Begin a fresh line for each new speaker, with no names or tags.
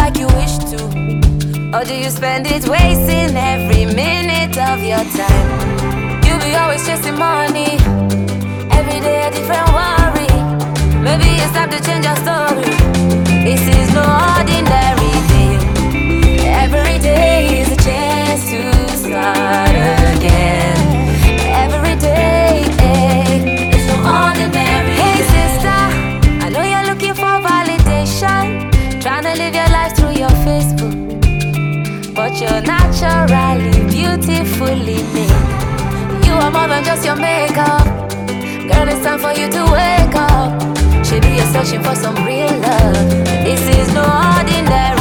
like you wish to? Or do you spend it wasting every minute of your time? You be always chasing money, every day a different worry. Maybe it's time to change your story. This is no ordinary day. Every day is a chance to start again. Every day is no ordinary. Hey sister, I know you're looking for validation, trying to live your life through your Facebook, but you're naturally, beautifully made. You are more than just your makeup. Girl, it's time for you to wake up. Maybe you're searching for some real love. This is no ordinary.